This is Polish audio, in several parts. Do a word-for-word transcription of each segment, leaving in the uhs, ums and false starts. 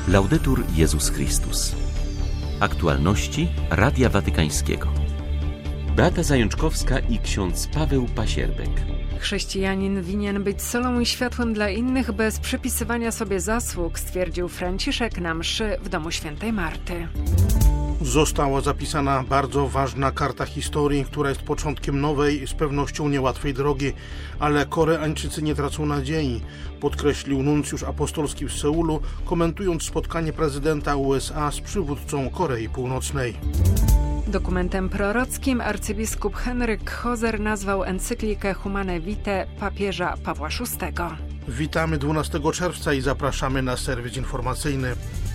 Laudetur Jezus Chrystus. Aktualności Radia Watykańskiego. Beata Zajączkowska i ksiądz Paweł Pasierbek. Chrześcijanin winien być solą i światłem dla innych bez przypisywania sobie zasług, stwierdził Franciszek na mszy w domu świętej Marty. Została zapisana bardzo ważna karta historii, która jest początkiem nowej, z pewnością niełatwej drogi, ale Koreańczycy nie tracą nadziei, podkreślił nuncjusz apostolski w Seulu, komentując spotkanie prezydenta U S A z przywódcą Korei Północnej. Dokumentem prorockim arcybiskup Henryk Hoser nazwał encyklikę Humane Vitae papieża Pawła szóstego. Witamy dwunastego czerwca i zapraszamy na serwis informacyjny.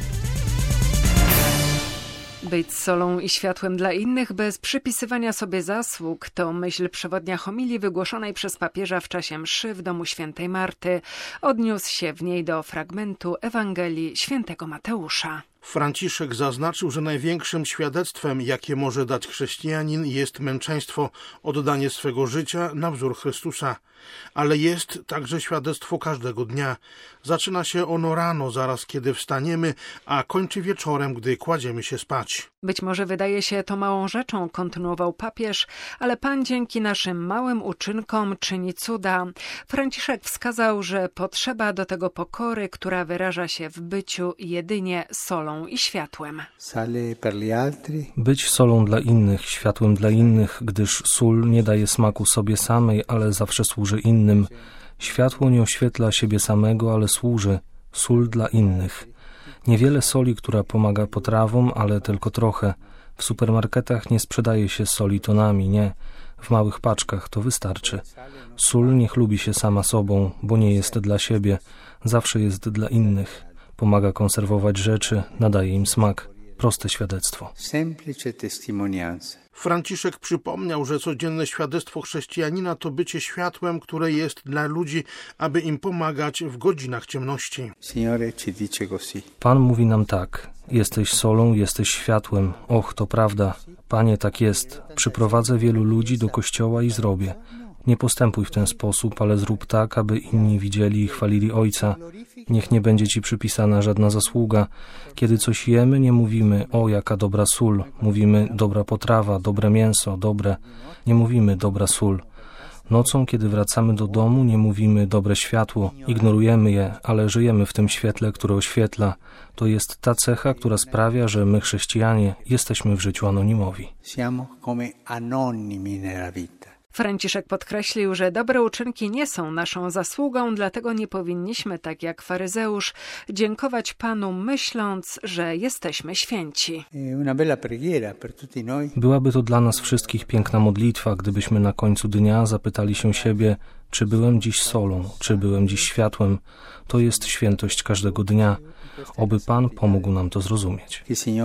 Być solą i światłem dla innych bez przypisywania sobie zasług to myśl przewodnia homilii wygłoszonej przez papieża w czasie mszy w domu świętej Marty. Odniósł się w niej do fragmentu Ewangelii świętego Mateusza. Franciszek zaznaczył, że największym świadectwem, jakie może dać chrześcijanin, jest męczeństwo, oddanie swego życia na wzór Chrystusa. Ale jest także świadectwo każdego dnia. Zaczyna się ono rano, zaraz kiedy wstaniemy, a kończy wieczorem, gdy kładziemy się spać. Być może wydaje się to małą rzeczą, kontynuował papież, ale Pan dzięki naszym małym uczynkom czyni cuda. Franciszek wskazał, że potrzeba do tego pokory, która wyraża się w byciu jedynie solą i światłem. Być solą dla innych, światłem dla innych, gdyż sól nie daje smaku sobie samej, ale zawsze służy innym. Światło nie oświetla siebie samego, ale służy. Sól dla innych. Niewiele soli, która pomaga potrawom, ale tylko trochę. W supermarketach nie sprzedaje się soli tonami, nie. W małych paczkach to wystarczy. Sól nie chlubi się sama sobą, bo nie jest dla siebie. Zawsze jest dla innych. Pomaga konserwować rzeczy, nadaje im smak. Proste świadectwo. Franciszek przypomniał, że codzienne świadectwo chrześcijanina to bycie światłem, które jest dla ludzi, aby im pomagać w godzinach ciemności. Pan mówi nam tak. Jesteś solą, jesteś światłem. Och, to prawda. Panie, tak jest. Przyprowadzę wielu ludzi do kościoła i zrobię. Nie postępuj w ten sposób, ale zrób tak, aby inni widzieli i chwalili Ojca. Niech nie będzie Ci przypisana żadna zasługa. Kiedy coś jemy, nie mówimy, o jaka dobra sól. Mówimy, dobra potrawa, dobre mięso, dobre. Nie mówimy, dobra sól. Nocą, kiedy wracamy do domu, nie mówimy, dobre światło. Ignorujemy je, ale żyjemy w tym świetle, które oświetla. To jest ta cecha, która sprawia, że my, chrześcijanie, jesteśmy w życiu anonimowi. Franciszek podkreślił, że dobre uczynki nie są naszą zasługą, dlatego nie powinniśmy, tak jak faryzeusz, dziękować Panu, myśląc, że jesteśmy święci. Byłaby to dla nas wszystkich piękna modlitwa, gdybyśmy na końcu dnia zapytali się siebie, czy byłem dziś solą, czy byłem dziś światłem. To jest świętość każdego dnia. Oby Pan pomógł nam to zrozumieć.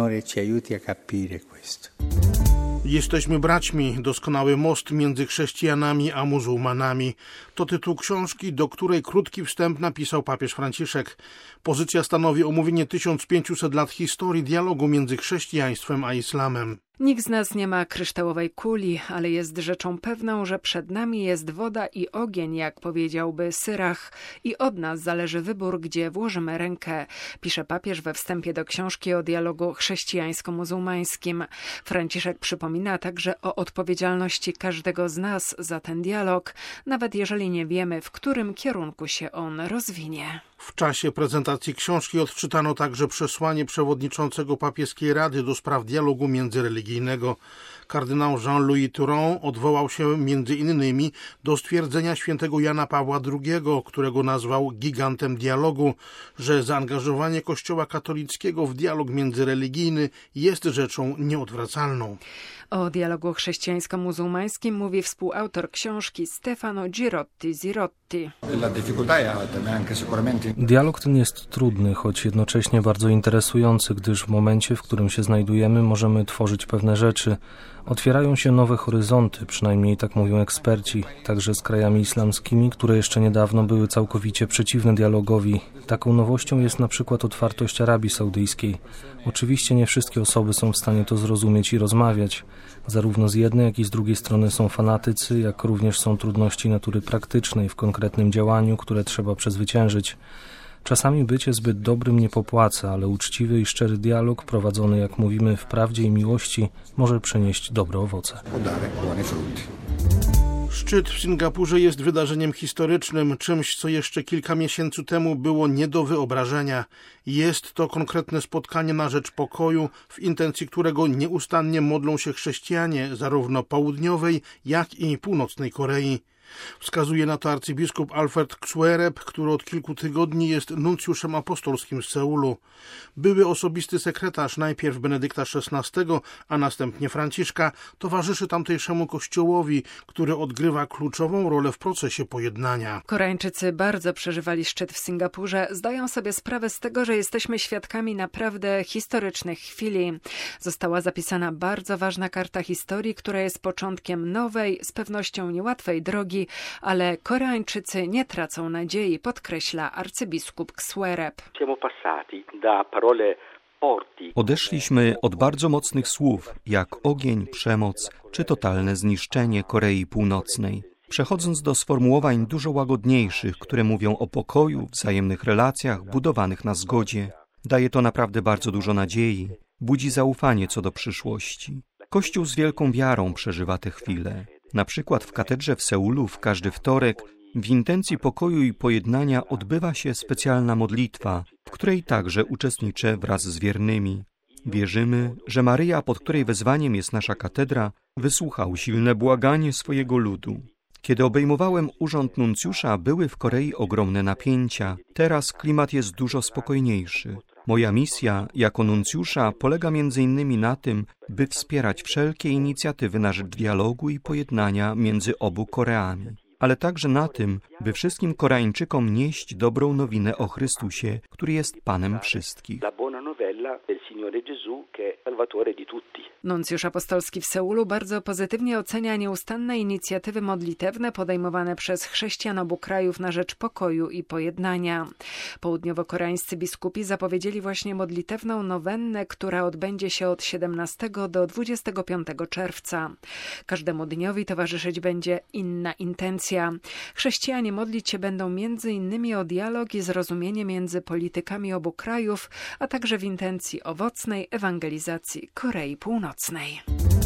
Jesteśmy braćmi, doskonały most między chrześcijanami a muzułmanami. To tytuł książki, do której krótki wstęp napisał papież Franciszek. Pozycja stanowi omówienie tysiąc pięćset lat historii dialogu między chrześcijaństwem a islamem. Nikt z nas nie ma kryształowej kuli, ale jest rzeczą pewną, że przed nami jest woda i ogień, jak powiedziałby Syrach, i od nas zależy wybór, gdzie włożymy rękę, pisze papież we wstępie do książki o dialogu chrześcijańsko-muzułmańskim. Franciszek przypomina także o odpowiedzialności każdego z nas za ten dialog, nawet jeżeli nie wiemy, w którym kierunku się on rozwinie. W czasie prezentacji książki odczytano także przesłanie przewodniczącego papieskiej Rady do spraw dialogu międzyreligijnego. Kardynał Jean-Louis Thuron odwołał się między innymi do stwierdzenia świętego Jana Pawła drugiego, którego nazwał gigantem dialogu, że zaangażowanie Kościoła katolickiego w dialog międzyreligijny jest rzeczą nieodwracalną. O dialogu chrześcijańsko-muzułmańskim mówi współautor książki Stefano Girotti Zirotti. Dialog ten jest trudny, choć jednocześnie bardzo interesujący, gdyż w momencie, w którym się znajdujemy, możemy tworzyć pewne rzeczy. Otwierają się nowe horyzonty, przynajmniej tak mówią eksperci, także z krajami islamskimi, które jeszcze niedawno były całkowicie przeciwne dialogowi. Taką nowością jest na przykład otwartość Arabii Saudyjskiej. Oczywiście nie wszystkie osoby są w stanie to zrozumieć i rozmawiać. Zarówno z jednej, jak i z drugiej strony są fanatycy, jak również są trudności natury praktycznej w konkretnym działaniu, które trzeba przezwyciężyć. Czasami bycie zbyt dobrym nie popłaca, ale uczciwy i szczery dialog prowadzony, jak mówimy, w prawdzie i miłości może przynieść dobre owoce. Szczyt w Singapurze jest wydarzeniem historycznym, czymś, co jeszcze kilka miesięcy temu było nie do wyobrażenia. Jest to konkretne spotkanie na rzecz pokoju, w intencji którego nieustannie modlą się chrześcijanie zarówno południowej, jak i północnej Korei. Wskazuje na to arcybiskup Alfred Ksuereb, który od kilku tygodni jest nuncjuszem apostolskim w Seulu. Były osobisty sekretarz najpierw Benedykta szesnastego, a następnie Franciszka, towarzyszy tamtejszemu kościołowi, który odgrywa kluczową rolę w procesie pojednania. Koreańczycy bardzo przeżywali szczyt w Singapurze, zdają sobie sprawę z tego, że jesteśmy świadkami naprawdę historycznych chwili. Została zapisana bardzo ważna karta historii, która jest początkiem nowej, z pewnością niełatwej drogi, ale Koreańczycy nie tracą nadziei, podkreśla arcybiskup Ksuereb. Odeszliśmy od bardzo mocnych słów, jak ogień, przemoc czy totalne zniszczenie Korei Północnej, przechodząc do sformułowań dużo łagodniejszych, które mówią o pokoju, wzajemnych relacjach budowanych na zgodzie. Daje to naprawdę bardzo dużo nadziei, budzi zaufanie co do przyszłości. Kościół z wielką wiarą przeżywa te chwile. Na przykład w katedrze w Seulu w każdy wtorek w intencji pokoju i pojednania odbywa się specjalna modlitwa, w której także uczestniczę wraz z wiernymi. Wierzymy, że Maryja, pod której wezwaniem jest nasza katedra, wysłucha usilne błaganie swojego ludu. Kiedy obejmowałem urząd nuncjusza, były w Korei ogromne napięcia. Teraz klimat jest dużo spokojniejszy. Moja misja jako nuncjusza polega między innymi na tym, by wspierać wszelkie inicjatywy na rzecz dialogu i pojednania między obu Koreami, ale także na tym, by wszystkim Koreańczykom nieść dobrą nowinę o Chrystusie, który jest Panem wszystkich. Nuncjusz apostolski w Seulu bardzo pozytywnie ocenia nieustanne inicjatywy modlitewne podejmowane przez chrześcijan obu krajów na rzecz pokoju i pojednania. Południowo-koreańscy biskupi zapowiedzieli właśnie modlitewną nowennę, która odbędzie się od siedemnastego do dwudziestego piątego czerwca. Każdemu dniowi towarzyszyć będzie inna intencja. Chrześcijanie modlić się będą między innymi o dialog i zrozumienie między politykami obu krajów, a także w intencji owocnej ewangelizacji Korei Północnej.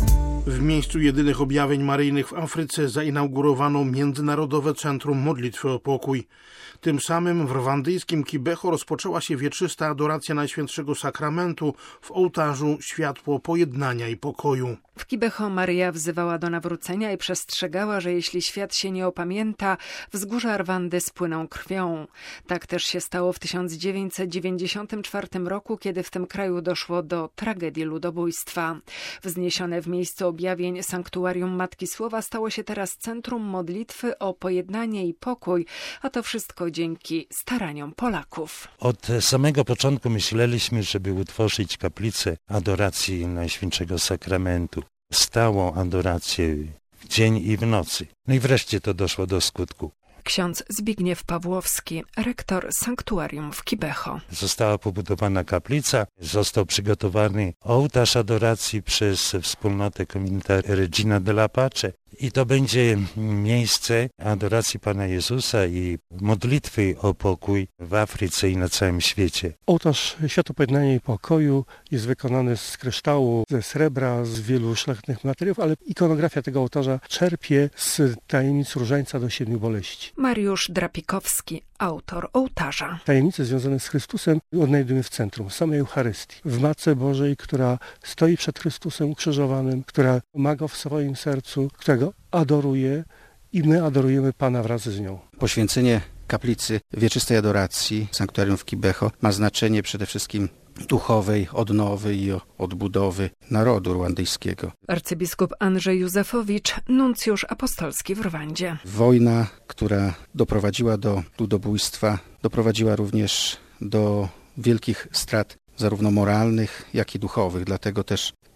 W miejscu jedynych objawień maryjnych w Afryce zainaugurowano Międzynarodowe Centrum Modlitwy o Pokój. Tym samym w rwandyjskim Kibeho rozpoczęła się wieczysta adoracja Najświętszego Sakramentu w ołtarzu Światło Pojednania i Pokoju. W Kibeho Maryja wzywała do nawrócenia i przestrzegała, że jeśli świat się nie opamięta, wzgórza Rwandy spłyną krwią. Tak też się stało w tysiąc dziewięćset dziewięćdziesiątym czwartym roku, kiedy w tym kraju doszło do tragedii ludobójstwa. Wzniesione w miejscu objawień sanktuarium Matki Słowa stało się teraz centrum modlitwy o pojednanie i pokój, a to wszystko dzięki staraniom Polaków. Od samego początku myśleliśmy, żeby utworzyć kaplicę adoracji Najświętszego Sakramentu. Stałą adorację w dzień i w nocy. No i wreszcie to doszło do skutku. Ksiądz Zbigniew Pawłowski, rektor sanktuarium w Kibeho. Została pobudowana kaplica, został przygotowany ołtarz adoracji przez wspólnotę Comunità Regina della Pace i to będzie miejsce adoracji Pana Jezusa i modlitwy o pokój w Afryce i na całym świecie. Ołtarz Światło Pojednania i Pokoju jest wykonany z kryształu, ze srebra, z wielu szlachetnych materiałów, ale ikonografia tego ołtarza czerpie z tajemnic różańca do siedmiu boleści. Mariusz Drapikowski, autor ołtarza. Tajemnice związane z Chrystusem odnajdujemy w centrum, samej Eucharystii. W Matce Bożej, która stoi przed Chrystusem ukrzyżowanym, która ma Go w swoim sercu, którego adoruje i my adorujemy Pana wraz z nią. Poświęcenie kaplicy wieczystej adoracji sanktuarium w Kibeho ma znaczenie przede wszystkim duchowej odnowy i odbudowy narodu rwandyjskiego. Arcybiskup Andrzej Józefowicz, nuncjusz apostolski w Rwandzie. Wojna, która doprowadziła do ludobójstwa, doprowadziła również do wielkich strat zarówno moralnych, jak i duchowych. Dlatego też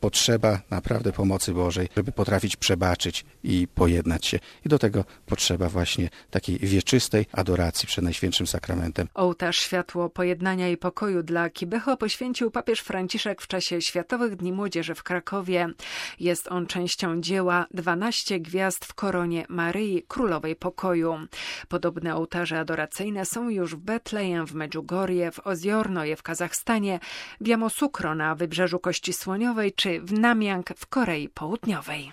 potrzeba naprawdę pomocy Bożej, żeby potrafić przebaczyć i pojednać się. I do tego potrzeba właśnie takiej wieczystej adoracji przed Najświętszym Sakramentem. Ołtarz Światło Pojednania i Pokoju dla Kibeho poświęcił papież Franciszek w czasie Światowych Dni Młodzieży w Krakowie. Jest on częścią dzieła dwanaście gwiazd w koronie Maryi, Królowej Pokoju. Podobne ołtarze adoracyjne są już w Betlejem, w Medjugorje, w Oziornoje w Kazachstanie, w Yamoussoukro na Wybrzeżu Kości Słoniowej czy w Namiang w Korei Południowej.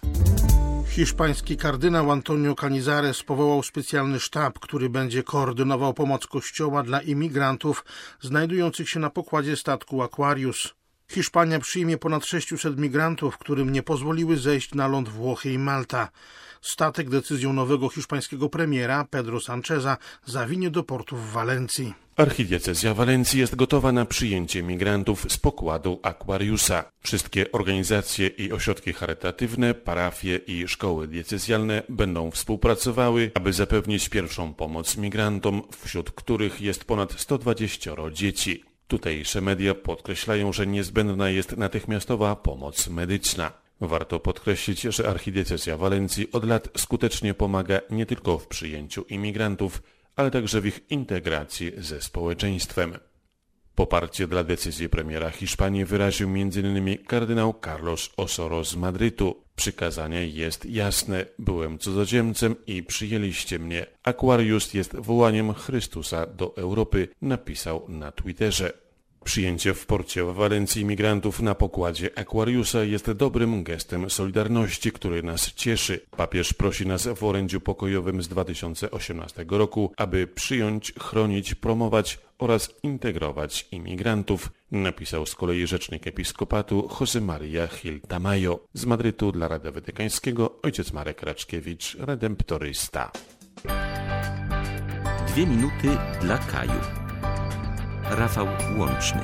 Hiszpański kardynał Antonio Canizares powołał specjalny sztab, który będzie koordynował pomoc Kościoła dla imigrantów znajdujących się na pokładzie statku Aquarius. Hiszpania przyjmie ponad sześciuset migrantów, którym nie pozwoliły zejść na ląd Włochy i Malta. Statek decyzją nowego hiszpańskiego premiera Pedro Sancheza zawinie do portu w Walencji. Archidiecezja Walencji jest gotowa na przyjęcie migrantów z pokładu Aquariusa. Wszystkie organizacje i ośrodki charytatywne, parafie i szkoły diecezjalne będą współpracowały, aby zapewnić pierwszą pomoc migrantom, wśród których jest ponad sto dwadzieścia dzieci. Tutejsze media podkreślają, że niezbędna jest natychmiastowa pomoc medyczna. Warto podkreślić, że Archidiecezja Walencji od lat skutecznie pomaga nie tylko w przyjęciu imigrantów, ale także w ich integracji ze społeczeństwem. Poparcie dla decyzji premiera Hiszpanii wyraził między innymi kardynał Carlos Osoro z Madrytu. Przykazanie jest jasne. Byłem cudzoziemcem i przyjęliście mnie. Aquarius jest wołaniem Chrystusa do Europy, napisał na Twitterze. Przyjęcie w porcie w Walencji imigrantów na pokładzie Aquariusa jest dobrym gestem solidarności, który nas cieszy. Papież prosi nas w orędziu pokojowym z dwa tysiące osiemnastego roku, aby przyjąć, chronić, promować oraz integrować imigrantów, napisał z kolei rzecznik episkopatu José María Gil Tamayo. Z Madrytu dla Radia Watykańskiego ojciec Marek Raczkiewicz, redemptorysta. Dwie minuty dla Kaju. Rafał Łączny.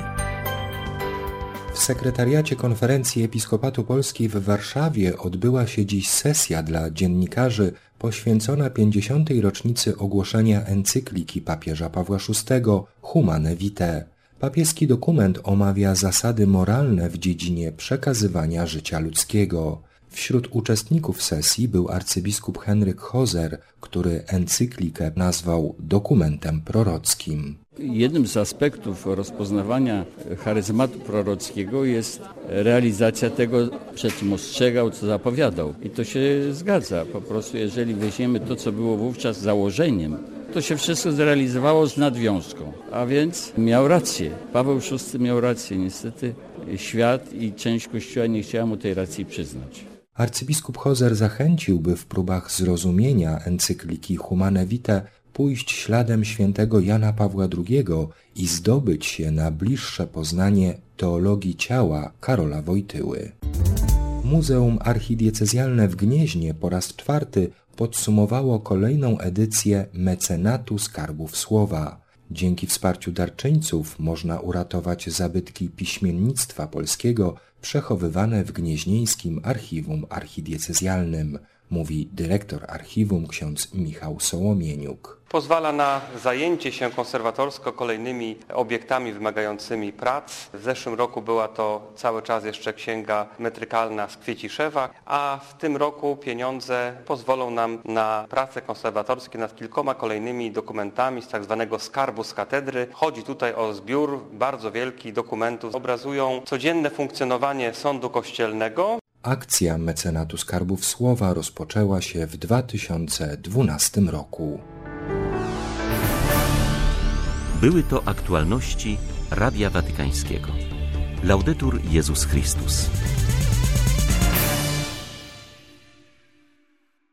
W sekretariacie Konferencji Episkopatu Polski w Warszawie odbyła się dziś sesja dla dziennikarzy poświęcona pięćdziesiątej rocznicy ogłoszenia encykliki papieża Pawła szóstego Humane Vitae. Papieski dokument omawia zasady moralne w dziedzinie przekazywania życia ludzkiego. Wśród uczestników sesji był arcybiskup Henryk Hoser, który encyklikę nazwał dokumentem prorockim. Jednym z aspektów rozpoznawania charyzmatu prorockiego jest realizacja tego, przed czym ostrzegał, co zapowiadał. I to się zgadza. Po prostu jeżeli weźmiemy to, co było wówczas założeniem, to się wszystko zrealizowało z nadwiązką. A więc miał rację. Paweł szósty miał rację. Niestety świat i część Kościoła nie chciała mu tej racji przyznać. Arcybiskup Hoser zachęcił, by w próbach zrozumienia encykliki Humane Vitae pójść śladem świętego Jana Pawła drugiego i zdobyć się na bliższe poznanie teologii ciała Karola Wojtyły. Muzeum Archidiecezjalne w Gnieźnie po raz czwarty podsumowało kolejną edycję Mecenatu Skarbów Słowa. Dzięki wsparciu darczyńców można uratować zabytki piśmiennictwa polskiego przechowywane w gnieźnieńskim archiwum archidiecezjalnym, mówi dyrektor archiwum ksiądz Michał Sołomieniuk. Pozwala na zajęcie się konserwatorsko kolejnymi obiektami wymagającymi prac. W zeszłym roku była to cały czas jeszcze księga metrykalna z Kwieciszewa, a w tym roku pieniądze pozwolą nam na prace konserwatorskie nad kilkoma kolejnymi dokumentami z tak zwanego skarbu z katedry. Chodzi tutaj o zbiór bardzo wielkich dokumentów. Obrazują codzienne funkcjonowanie sądu kościelnego. Akcja Mecenatu Skarbów Słowa rozpoczęła się w dwa tysiące dwunastym roku. Były to aktualności Radia Watykańskiego. Laudetur Jezus Chrystus.